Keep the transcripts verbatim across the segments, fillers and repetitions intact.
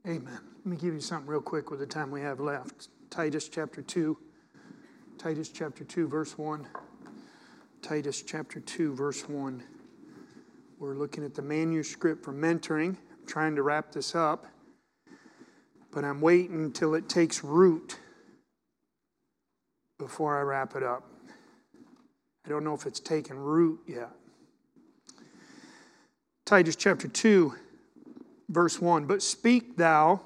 Amen. Let me give you something real quick with the time we have left. Titus chapter two. Titus chapter two, verse one. Titus chapter two, verse one. We're looking at the manuscript for mentoring. I'm trying to wrap this up, but I'm waiting until it takes root before I wrap it up. I don't know if it's taken root yet. Titus chapter two, verse one. But speak thou,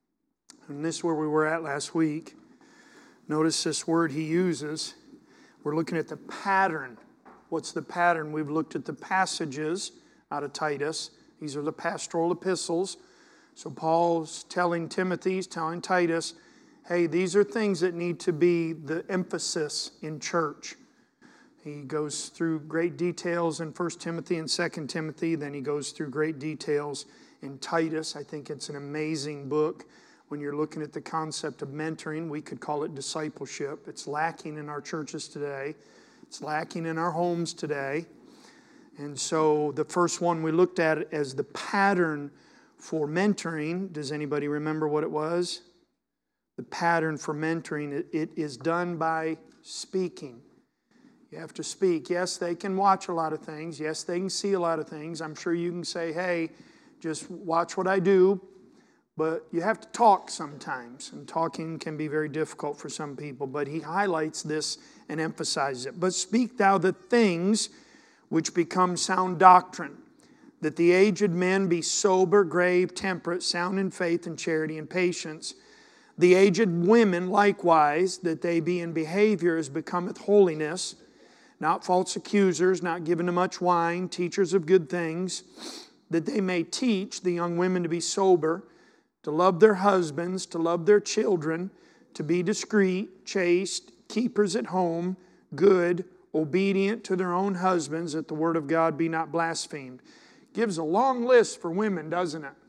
and this is where we were at last week. Notice this word he uses. We're looking at the pattern. What's the pattern? We've looked at the passages out of Titus. These are the pastoral epistles. So Paul's telling Timothy, he's telling Titus, hey, these are things that need to be the emphasis in church. He goes through great details in First Timothy and Second Timothy. Then he goes through great details in Titus. I think it's an amazing book. When you're looking at the concept of mentoring, we could call it discipleship. It's lacking in our churches today. It's lacking in our homes today. And so the first one we looked at as the pattern for mentoring. Does anybody remember what it was? The pattern for mentoring, it, it is done by speaking. You have to speak. Yes, they can watch a lot of things. Yes, they can see a lot of things. I'm sure you can say, hey, just watch what I do. But you have to talk sometimes. And talking can be very difficult for some people. But he highlights this and emphasizes it. But speak thou the things which become sound doctrine, that the aged men be sober, grave, temperate, sound in faith and charity and patience. The aged women likewise, that they be in behavior as becometh holiness, not false accusers, not given to much wine, teachers of good things, that they may teach the young women to be sober, to love their husbands, to love their children, to be discreet, chaste, keepers at home, good, obedient to their own husbands, that the word of God be not blasphemed. Gives a long list for women, doesn't it?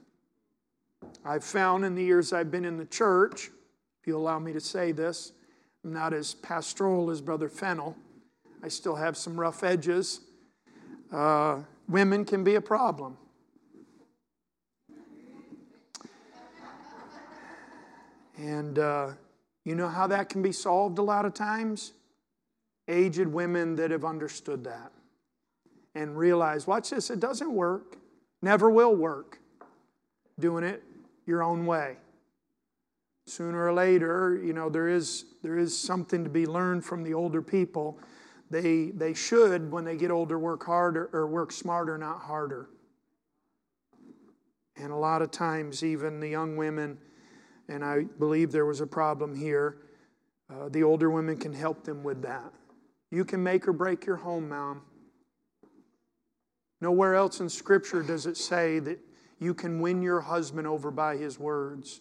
I've found in the years I've been in the church, if you allow me to say this, I'm not as pastoral as Brother Fennel. I still have some rough edges. Uh, women can be a problem. And uh, you know how that can be solved a lot of times? Aged women that have understood that and realize, watch this, it doesn't work. Never will work. Doing it your own way. Sooner or later, you know, there is there is something to be learned from the older people. They they should, when they get older, work harder or work smarter, not harder. And a lot of times, even the young women, and I believe there was a problem here, uh, the older women can help them with that. You can make or break your home, Mom. Nowhere else in Scripture does it say that you can win your husband over by his words.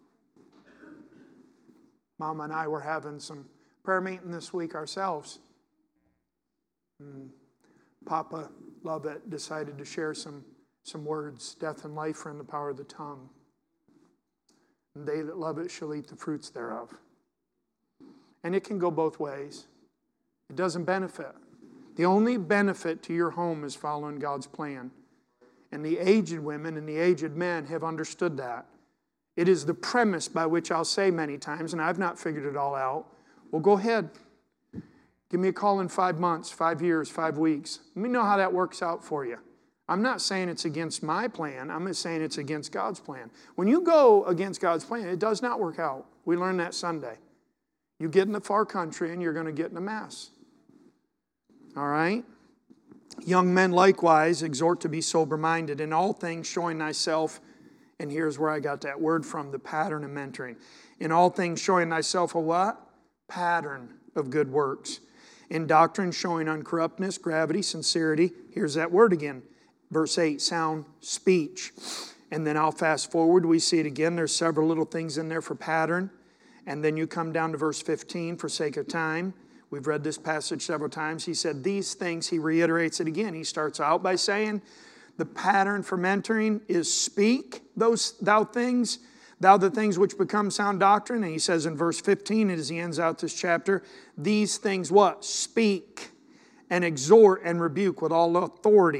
Mama and I were having some prayer meeting this week ourselves. And Papa Lovett decided to share some, some words. Death and life are in the power of the tongue. And they that love it shall eat the fruits thereof. And it can go both ways. It doesn't benefit. The only benefit to your home is following God's plan. And the aged women and the aged men have understood that. It is the premise by which I'll say many times, and I've not figured it all out, well, go ahead. Give me a call in five months, five years, five weeks. Let me know how that works out for you. I'm not saying it's against my plan. I'm just saying it's against God's plan. When you go against God's plan, it does not work out. We learned that Sunday. You get in the far country and you're going to get in a mess. All right? Young men likewise exhort to be sober-minded in all things, showing thyself, and here's where I got that word from, the pattern of mentoring. In all things showing thyself a what? Pattern of good works. In doctrine showing uncorruptness, gravity, sincerity. Here's that word again. Verse eight, sound speech. And then I'll fast forward. We see it again. There's several little things in there for pattern. And then you come down to verse fifteen for sake of time. We've read this passage several times. He said these things, he reiterates it again. He starts out by saying the pattern for mentoring is speak those thou things, thou the things which become sound doctrine. And he says in verse fifteen, as he ends out this chapter, these things what? Speak and exhort and rebuke with all authority.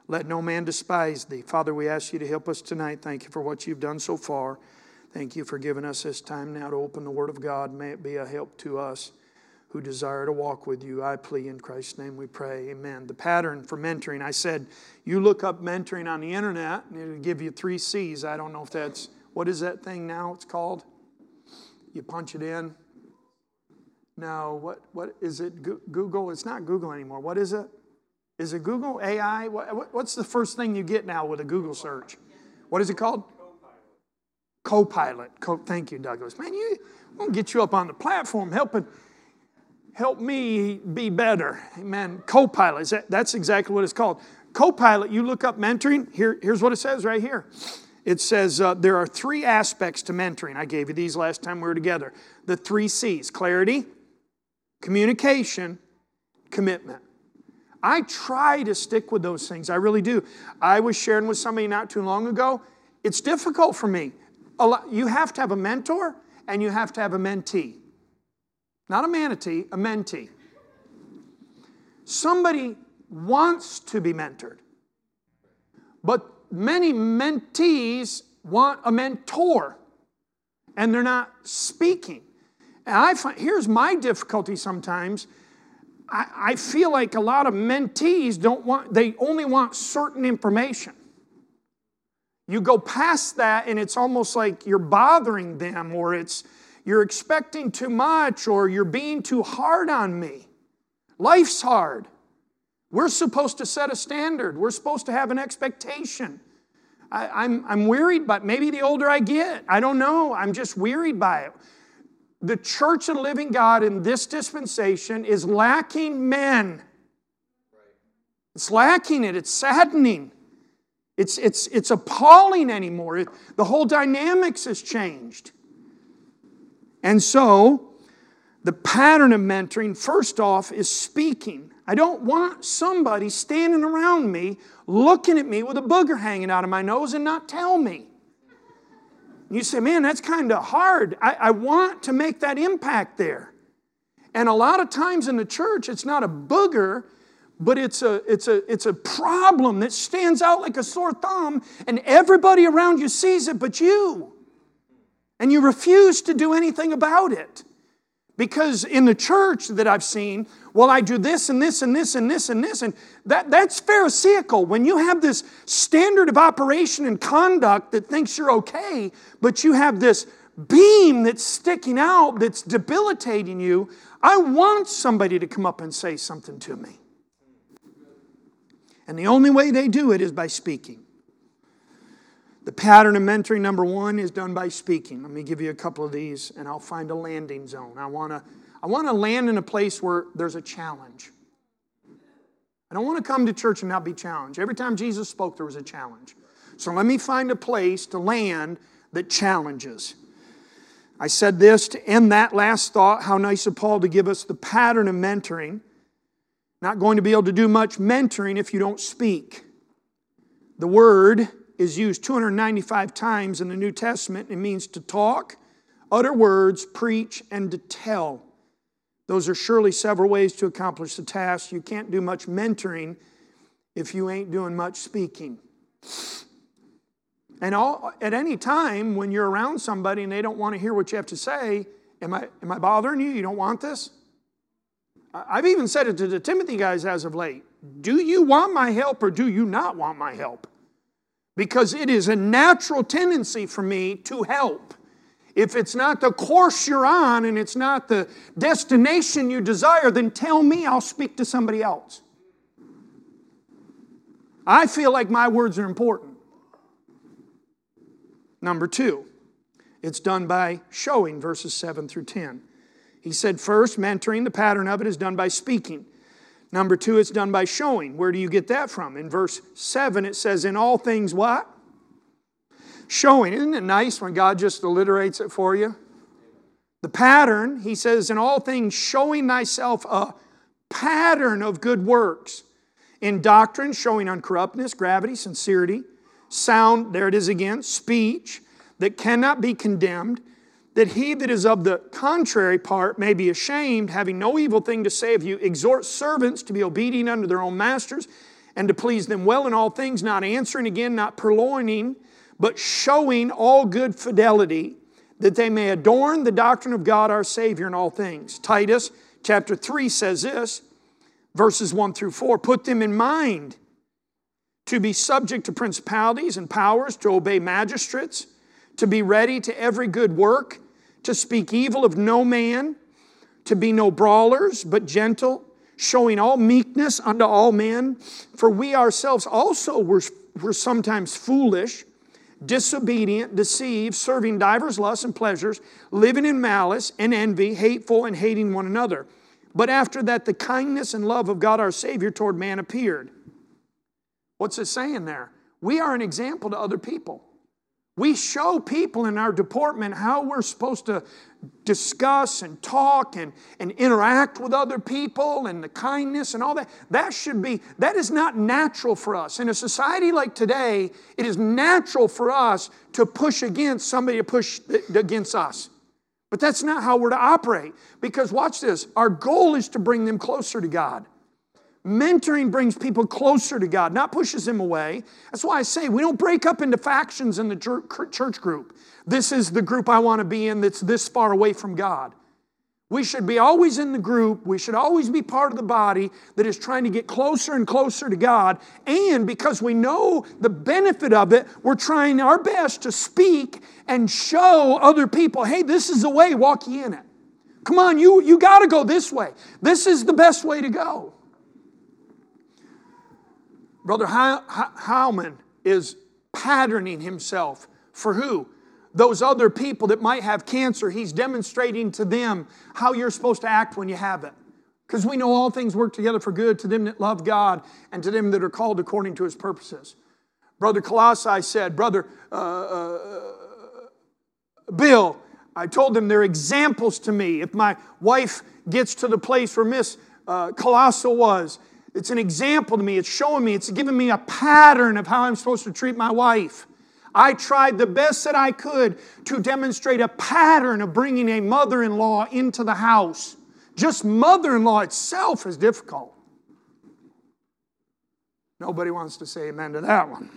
Let no man despise thee. Father, we ask you to help us tonight. Thank you for what you've done so far. Thank you for giving us this time now to open the Word of God. May it be a help to us who desire to walk with you. I plead in Christ's name we pray. Amen. The pattern for mentoring. I said, you look up mentoring on the internet, and it'll give you three C's. I don't know if that's, what is that thing now it's called? You punch it in. No, what what is it? Google? It's not Google anymore. What is it? Is it Google? A I? What, what's the first thing you get now with a Google search? What is it called? Copilot. Co- Thank you, Douglas. Man, you won't get you up on the platform helping help me be better. Amen. Copilot. That, that's exactly what it's called. Copilot, you look up mentoring. Here, here's what it says right here. It says uh, there are three aspects to mentoring. I gave you these last time we were together. The three C's. Clarity, communication, commitment. I try to stick with those things. I really do. I was sharing with somebody not too long ago. It's difficult for me. A lot, you have to have a mentor and you have to have a mentee. Not a manatee, a mentee. Somebody wants to be mentored. But many mentees want a mentor. And they're not speaking. And I find, here's my difficulty sometimes. I, I feel like a lot of mentees don't want, they only want certain information. You go past that and it's almost like you're bothering them, or it's you're expecting too much, or you're being too hard on me. Life's hard. We're supposed to set a standard. We're supposed to have an expectation. I, I'm, I'm wearied by it. Maybe the older I get, I don't know. I'm just wearied by it. The Church of the Living God in this dispensation is lacking men. It's lacking it. It's saddening. It's, it's, it's appalling anymore. It, the whole dynamics has changed. And so, the pattern of mentoring, first off, is speaking. I don't want somebody standing around me, looking at me with a booger hanging out of my nose and not tell me. You say, man, that's kind of hard. I, I want to make that impact there. And a lot of times in the church, it's not a booger, but it's a, it's a, it's a problem that stands out like a sore thumb, and everybody around you sees it but you. And you refuse to do anything about it. Because in the church that I've seen, well, I do this and this and this and this and this, and that, that's pharisaical. When you have this standard of operation and conduct that thinks you're okay, but you have this beam that's sticking out that's debilitating you, I want somebody to come up and say something to me. And the only way they do it is by speaking. The pattern of mentoring, number one, is done by speaking. Let me give you a couple of these, and I'll find a landing zone. I want to I want to land in a place where there's a challenge. I don't want to come to church and not be challenged. Every time Jesus spoke, there was a challenge. So let me find a place to land that challenges. I said this to end that last thought. How nice of Paul to give us the pattern of mentoring. Not going to be able to do much mentoring if you don't speak. The word is used two hundred ninety-five times in the New Testament. It means to talk, utter words, preach, and to tell. Those are surely several ways to accomplish the task. You can't do much mentoring if you ain't doing much speaking. And all, at any time when you're around somebody and they don't want to hear what you have to say, am I, am I bothering you? You don't want this? I've even said it to the Timothy guys as of late. Do you want my help or do you not want my help? Because it is a natural tendency for me to help. If it's not the course you're on and it's not the destination you desire, then tell me, I'll speak to somebody else. I feel like my words are important. Number two, it's done by showing, verses seven through ten. He said first, mentoring, the pattern of it is done by speaking. Number two, it's done by showing. Where do you get that from? In verse seven, it says, in all things what? Showing. Isn't it nice when God just alliterates it for you? The pattern, he says, in all things showing thyself a pattern of good works. In doctrine, showing uncorruptness, gravity, sincerity, sound, there it is again, speech, that cannot be condemned, that he that is of the contrary part may be ashamed, having no evil thing to say of you, exhort servants to be obedient unto their own masters, and to please them well in all things, not answering again, not purloining, but showing all good fidelity, that they may adorn the doctrine of God our Savior in all things. Titus chapter three says this, verses one through four, put them in mind to be subject to principalities and powers, to obey magistrates, to be ready to every good work, to speak evil of no man, to be no brawlers, but gentle, showing all meekness unto all men. For we ourselves also were, were sometimes foolish, disobedient, deceived, serving divers lusts and pleasures, living in malice and envy, hateful and hating one another. But after that, the kindness and love of God our Savior toward man appeared. What's it saying there? We are an example to other people. We show people in our deportment how we're supposed to discuss and talk and, and interact with other people, and the kindness and all that. That should be, that is not natural for us. In a society like today, it is natural for us to push against somebody to push against us. But that's not how we're to operate. Because watch this, our goal is to bring them closer to God. Mentoring brings people closer to God, not pushes them away. That's why I say we don't break up into factions in the church group. This is the group I want to be in that's this far away from God. We should be always in the group. We should always be part of the body that is trying to get closer and closer to God. And because we know the benefit of it, we're trying our best to speak and show other people, hey, this is the way, walk ye in it. Come on, you, you got to go this way. This is the best way to go. Brother Howman is patterning himself for who? Those other people that might have cancer. He's demonstrating to them how you're supposed to act when you have it. Because we know all things work together for good to them that love God and to them that are called according to His purposes. Brother Colossi said, Brother uh, uh, Bill, I told them they're examples to me. If my wife gets to the place where Miss uh, Colossal was, it's an example to me. It's showing me. It's giving me a pattern of how I'm supposed to treat my wife. I tried the best that I could to demonstrate a pattern of bringing a mother-in-law into the house. Just mother-in-law itself is difficult. Nobody wants to say amen to that one.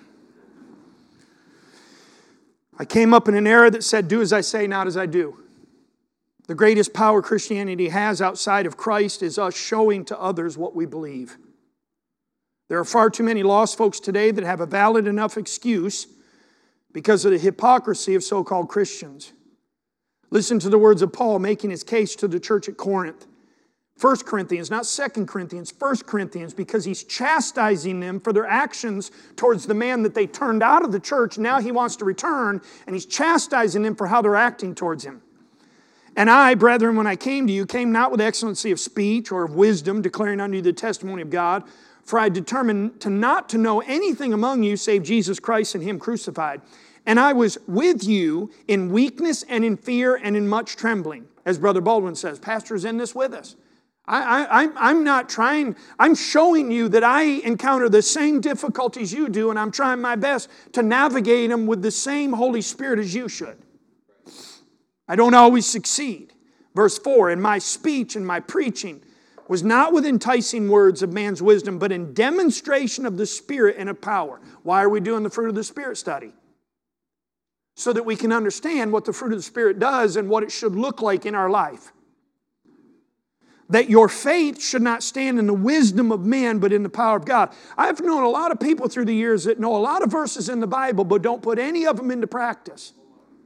I came up in an era that said, do as I say, not as I do. The greatest power Christianity has outside of Christ is us showing to others what we believe. There are far too many lost folks today that have a valid enough excuse because of the hypocrisy of so-called Christians. Listen to the words of Paul making his case to the church at Corinth. First Corinthians, not Second Corinthians, First Corinthians, because he's chastising them for their actions towards the man that they turned out of the church. Now he wants to return, and he's chastising them for how they're acting towards him. And I, brethren, when I came to you, came not with excellency of speech or of wisdom, declaring unto you the testimony of God, for I determined to not to know anything among you save Jesus Christ and Him crucified. And I was with you in weakness and in fear and in much trembling. As Brother Baldwin says, Pastor's in this with us. I, I, I'm not trying, I'm showing you that I encounter the same difficulties you do, and I'm trying my best to navigate them with the same Holy Spirit as you should. I don't always succeed. Verse four, and my speech and my preaching was not with enticing words of man's wisdom, but in demonstration of the Spirit and of power. Why are we doing the fruit of the Spirit study? So that we can understand what the fruit of the Spirit does and what it should look like in our life. That your faith should not stand in the wisdom of men, but in the power of God. I've known a lot of people through the years that know a lot of verses in the Bible, but don't put any of them into practice.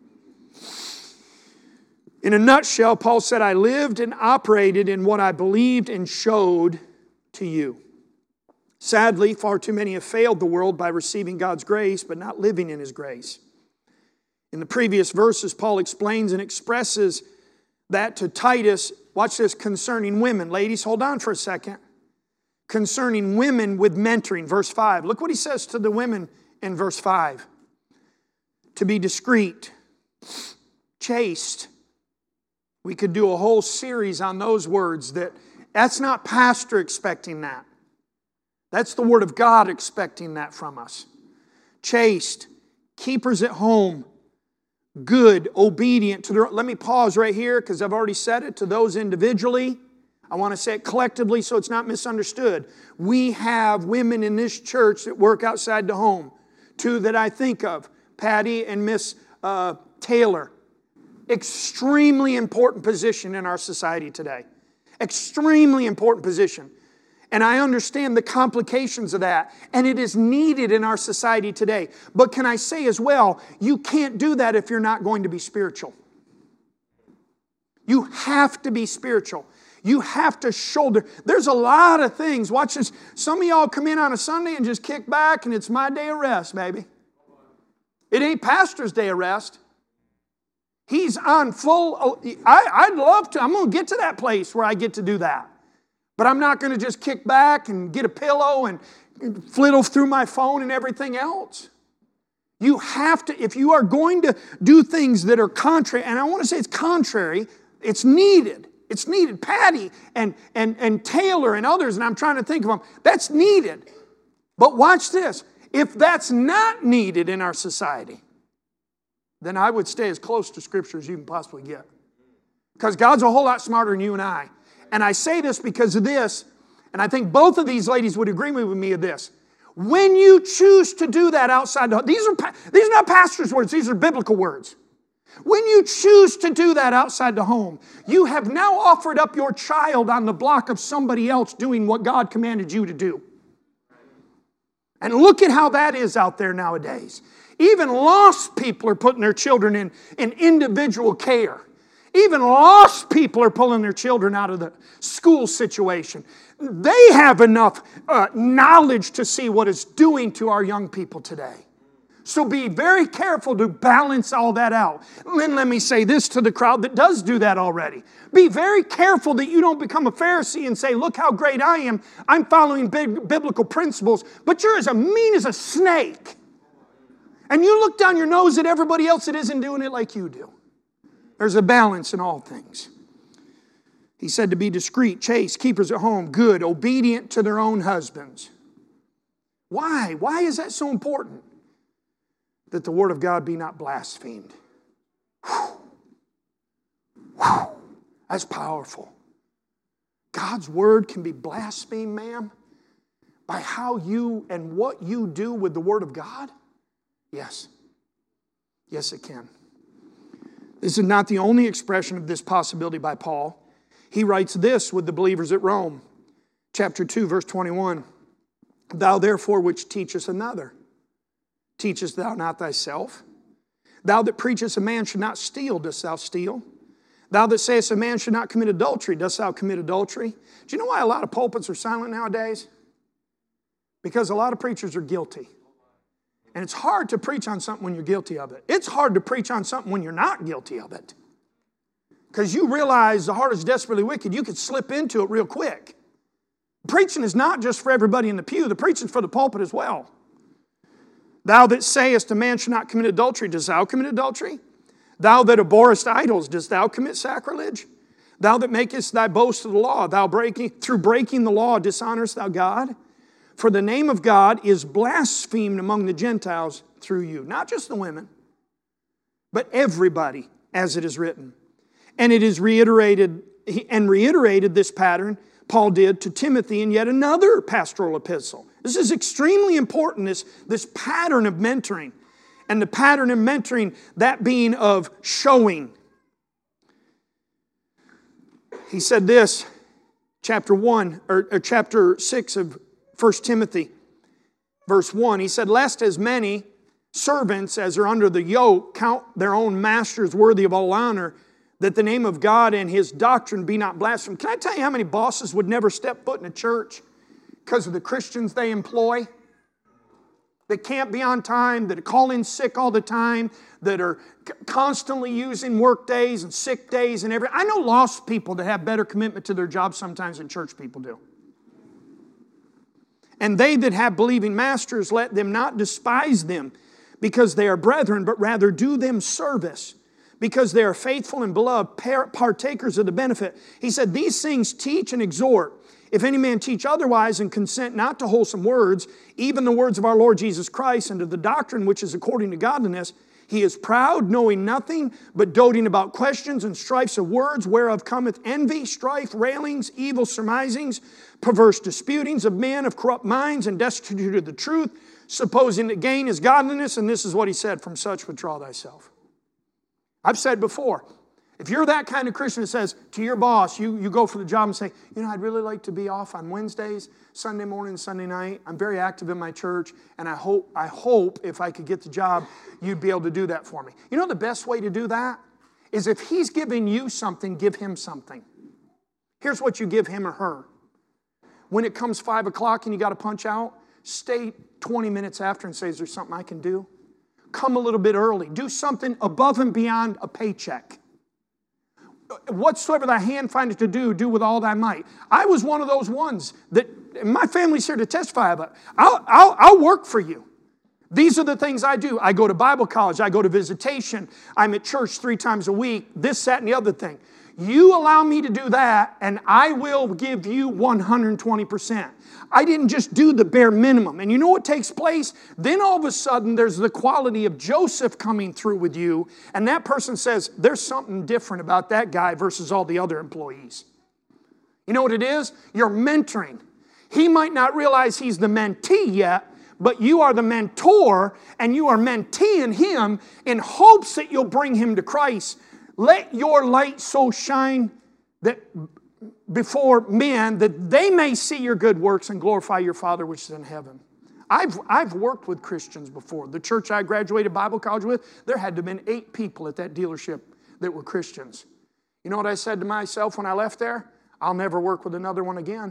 In a nutshell, Paul said, I lived and operated in what I believed and showed to you. Sadly, far too many have failed the world by receiving God's grace, but not living in His grace. In the previous verses, Paul explains and expresses that to Titus, watch this, concerning women. Ladies, hold on for a second. Concerning women with mentoring, verse five. Look what he says to the women in verse five. To be discreet, chaste. We could do a whole series on those words. That that's not pastor expecting that. That's the Word of God expecting that from us. Chaste, keepers at home, good, obedient to their... Let me pause right here because I've already said it to those individually. I want to say it collectively so it's not misunderstood. We have women in this church that work outside the home. Two that I think of, Patty and Miss uh, Taylor. Extremely important position in our society today. Extremely important position. And I understand the complications of that. And it is needed in our society today. But can I say as well, you can't do that if you're not going to be spiritual. You have to be spiritual. You have to shoulder. There's a lot of things. Watch this. Some of y'all come in on a Sunday and just kick back and it's my day of rest, baby. It ain't pastor's day of rest. He's on full. I, I'd love to. I'm going to get to that place where I get to do that. But I'm not going to just kick back and get a pillow and flittle through my phone and everything else. You have to, if you are going to do things that are contrary, and I want to say it's contrary, it's needed. It's needed. Patty and, and, and Taylor and others, and I'm trying to think of them, that's needed. But watch this. If that's not needed in our society, then I would stay as close to Scripture as you can possibly get. Because God's a whole lot smarter than you and I. And I say this because of this, and I think both of these ladies would agree with me of this. When you choose to do that outside the home, these are, these are not pastor's words, these are biblical words. When you choose to do that outside the home, you have now offered up your child on the block of somebody else doing what God commanded you to do. And look at how that is out there nowadays. Even lost people are putting their children in, in individual care. Even lost people are pulling their children out of the school situation. They have enough uh, knowledge to see what it's doing to our young people today. So be very careful to balance all that out. Then let me say this to the crowd that does do that already. Be very careful that you don't become a Pharisee and say, look how great I am. I'm following big biblical principles, but you're as mean as a snake. And you look down your nose at everybody else that isn't doing it like you do. There's a balance in all things. He said to be discreet, chaste, keepers at home, good, obedient to their own husbands. Why? Why is that so important? That the word of God be not blasphemed. Whew. Whew. That's powerful. God's word can be blasphemed, ma'am, by how you and what you do with the word of God? Yes. Yes, it can. This is not the only expression of this possibility by Paul. He writes this with the believers at Rome. Chapter two, verse twenty-one. Thou therefore which teachest another, teachest thou not thyself? Thou that preachest a man should not steal, dost thou steal? Thou that sayest a man should not commit adultery, dost thou commit adultery? Do you know why a lot of pulpits are silent nowadays? Because a lot of preachers are guilty. And it's hard to preach on something when you're guilty of it. It's hard to preach on something when you're not guilty of it. Because you realize the heart is desperately wicked. You could slip into it real quick. Preaching is not just for everybody in the pew. The preaching is for the pulpit as well. Thou that sayest a man should not commit adultery, dost thou commit adultery? Thou that abhorrest idols, dost thou commit sacrilege? Thou that makest thy boast of the law, thou breaking through breaking the law dishonorest thou God? For the name of God is blasphemed among the Gentiles through you. Not just the women, but everybody, as it is written. And it is reiterated, and reiterated this pattern, Paul did to Timothy in yet another pastoral epistle. This is extremely important, this, this pattern of mentoring. And the pattern of mentoring, that being of showing. He said this, chapter one, or, or chapter six of First Timothy, verse one, he said, lest as many servants as are under the yoke count their own masters worthy of all honor, that the name of God and His doctrine be not blasphemed. Can I tell you how many bosses would never step foot in a church because of the Christians they employ? That can't be on time, that call in sick all the time, that are constantly using work days and sick days and everything. I know lost people that have better commitment to their job sometimes than church people do. And they that have believing masters, let them not despise them, because they are brethren, but rather do them service, because they are faithful and beloved, partakers of the benefit. He said, these things teach and exhort. If any man teach otherwise and consent not to wholesome words, even the words of our Lord Jesus Christ, and to the doctrine which is according to godliness, He is proud, knowing nothing, but doting about questions and strifes of words, whereof cometh envy, strife, railings, evil surmisings, perverse disputings of men of corrupt minds, and destitute of the truth, supposing that gain is godliness. And this is what he said, from such withdraw thyself. I've said before, if you're that kind of Christian that says to your boss, you, you go for the job and say, you know, I'd really like to be off on Wednesdays, Sunday morning, Sunday night. I'm very active in my church, and I hope, I hope if I could get the job, you'd be able to do that for me. You know the best way to do that is if he's giving you something, give him something. Here's what you give him or her. When it comes five o'clock and you got to punch out, stay twenty minutes after and say, is there something I can do? Come a little bit early. Do something above and beyond a paycheck. Whatsoever thy hand findeth to do, do with all thy might. I was one of those ones that, my family's here to testify about. I'll, I'll, I'll work for you. These are the things I do. I go to Bible college. I go to visitation. I'm at church three times a week. This, that, and the other thing. You allow me to do that, and I will give you one hundred twenty percent. I didn't just do the bare minimum. And you know what takes place? Then all of a sudden, there's the quality of Joseph coming through with you, and that person says, there's something different about that guy versus all the other employees. You know what it is? You're mentoring. He might not realize he's the mentee yet, but you are the mentor, and you are menteeing him in hopes that you'll bring him to Christ. Let your light so shine that before men that they may see your good works and glorify your Father which is in heaven. I've, I've worked with Christians before. The church I graduated Bible college with, there had to have been eight people at that dealership that were Christians. You know what I said to myself when I left there? I'll never work with another one again.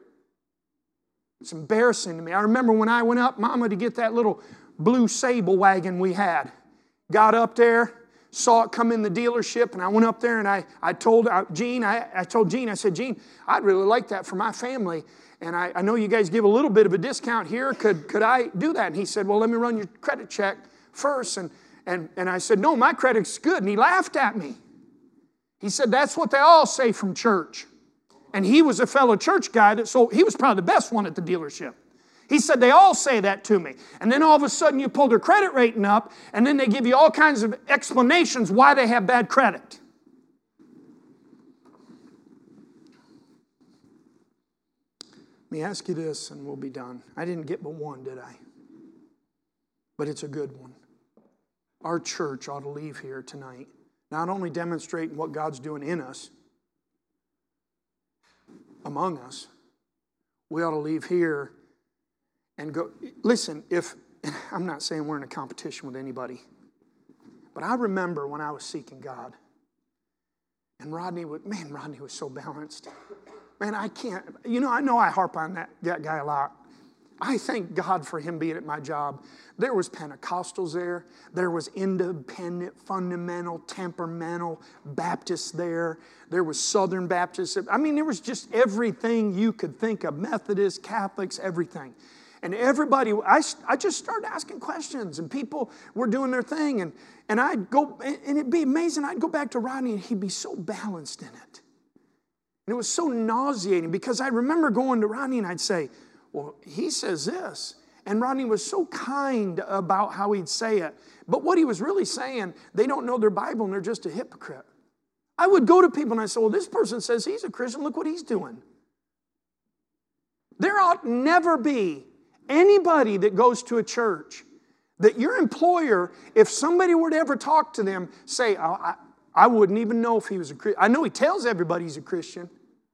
It's embarrassing to me. I remember when I went up, Mama, to get that little blue Sable wagon we had. Got up there, saw it come in the dealership, and I went up there and I, I told uh, Gene, I, I told Gene, I said, Gene, I'd really like that for my family. And I, I know you guys give a little bit of a discount here. Could, could I do that? And he said, well, let me run your credit check first. And, and, and I said, no, my credit's good. And he laughed at me. He said, that's what they all say from church. And he was a fellow church guy, that so he was probably the best one at the dealership. He said, they all say that to me. And then all of a sudden you pull their credit rating up, and then they give you all kinds of explanations why they have bad credit. Let me ask you this, and we'll be done. I didn't get but one, did I? But it's a good one. Our church ought to leave here tonight, not only demonstrating what God's doing in us, among us, we ought to leave here and go. Listen, if, I'm not saying we're in a competition with anybody, but I remember when I was seeking God, and Rodney would, man, Rodney was so balanced. Man, I can't, you know, I know I harp on that, that guy a lot. I thank God for him being at my job. There was Pentecostals there. There was independent, fundamental, temperamental Baptists there. There was Southern Baptists. I mean, there was just everything you could think of. Methodists, Catholics, everything. And everybody, I, I just started asking questions, and people were doing their thing. And, and I'd go, and it'd be amazing. I'd go back to Rodney, and he'd be so balanced in it. And it was so nauseating, because I remember going to Rodney, and I'd say, well, he says this. And Rodney was so kind about how he'd say it. But what he was really saying, they don't know their Bible, and they're just a hypocrite. I would go to people and I say, well, this person says he's a Christian. Look what he's doing. There ought never be anybody that goes to a church that your employer, if somebody were to ever talk to them, say, oh, I, I wouldn't even know if he was a Christian. I know he tells everybody he's a Christian.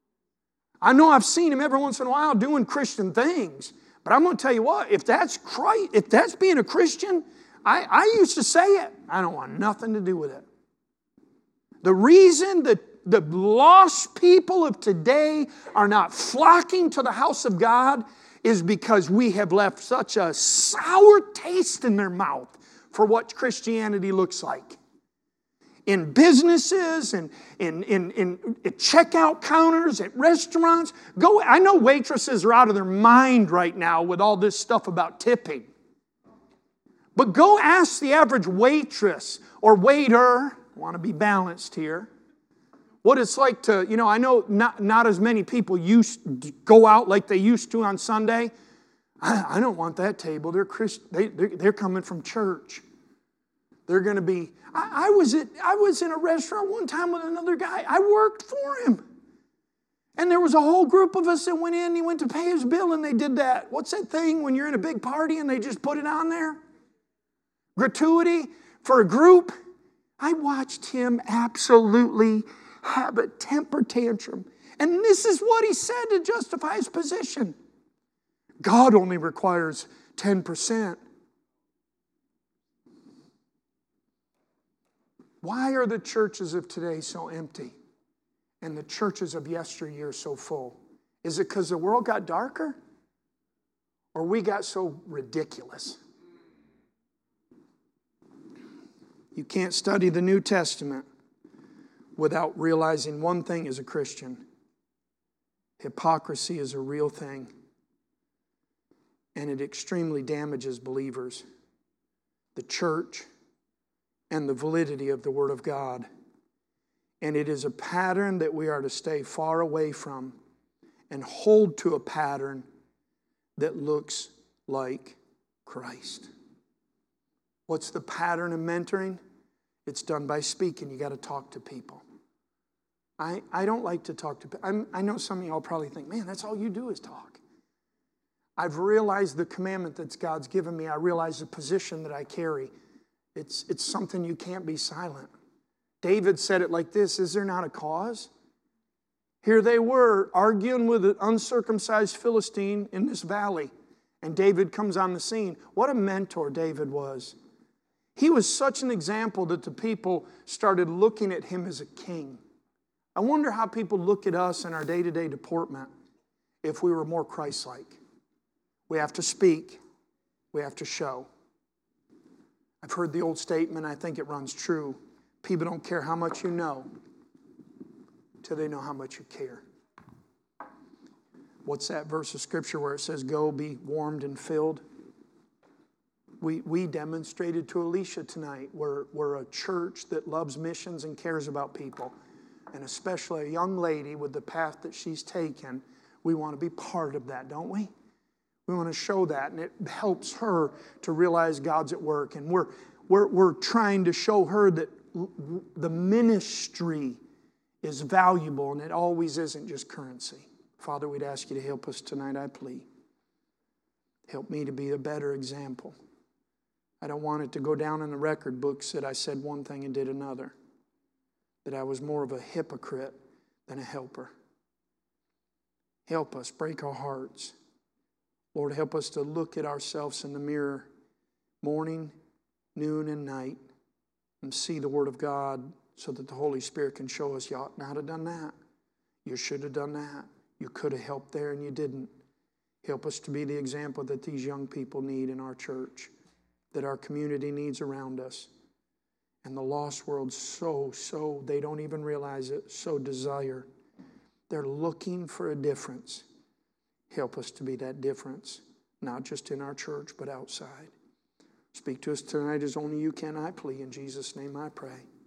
I know I've seen him every once in a while doing Christian things. But I'm going to tell you what, if that's Christ, if that's being a Christian, I, I used to say it. I don't want nothing to do with it. The reason that the lost people of today are not flocking to the house of God is because we have left such a sour taste in their mouth for what Christianity looks like. In businesses, and in, in, in, in checkout counters, at restaurants. Go. I know waitresses are out of their mind right now with all this stuff about tipping. But go ask the average waitress or waiter, I want to be balanced here, what it's like to, you know, I know not, not as many people used to go out like they used to on Sunday. I, I don't want that table. They're, Christ, they, they're, they're coming from church. They're going to be, I, I was at, I was in a restaurant one time with another guy. I worked for him. And there was a whole group of us that went in, he went to pay his bill, and they did that. What's that thing when you're in a big party and they just put it on there? Gratuity for a group. I watched him absolutely have a temper tantrum. And this is what he said to justify his position. God only requires ten percent. Why are the churches of today so empty and the churches of yesteryear so full? Is it because the world got darker? Or we got so ridiculous? You can't study the New Testament without realizing one thing as a Christian. Hypocrisy is a real thing. And it extremely damages believers, the church, and the validity of the Word of God. And it is a pattern that we are to stay far away from and hold to a pattern that looks like Christ. What's the pattern of mentoring? It's done by speaking. You got to talk to people. I, I don't like to talk to people. I know some of y'all probably think, man, that's all you do is talk. I've realized the commandment that God's given me. I realize the position that I carry. It's, it's something you can't be silent. David said it like this, is there not a cause? Here they were arguing with an uncircumcised Philistine in this valley. And David comes on the scene. What a mentor David was. He was such an example that the people started looking at him as a king. I wonder how people look at us in our day-to-day deportment if we were more Christ-like. We have to speak. We have to show. I've heard the old statement, I think it runs true. People don't care how much you know till they know how much you care. What's that verse of Scripture where it says, go be warmed and filled? We, we demonstrated to Alicia tonight, we're, we're a church that loves missions and cares about people. And especially a young lady with the path that she's taken, we want to be part of that, don't we? We want to show that, and it helps her to realize God's at work. And we're, we're, we're trying to show her that the ministry is valuable, and it always isn't just currency. Father, we'd ask you to help us tonight, I plead. Help me to be a better example. I don't want it to go down in the record books that I said one thing and did another. That I was more of a hypocrite than a helper. Help us, break our hearts. Lord, help us to look at ourselves in the mirror morning, noon, and night and see the Word of God so that the Holy Spirit can show us, you ought not have done that. You should have done that. You could have helped there and you didn't. Help us to be the example that these young people need in our church, that our community needs around us. And the lost world so, so, they don't even realize it, so desire. They're looking for a difference. Help us to be that difference, not just in our church, but outside. Speak to us tonight as only you can, I plead. In Jesus' name I pray.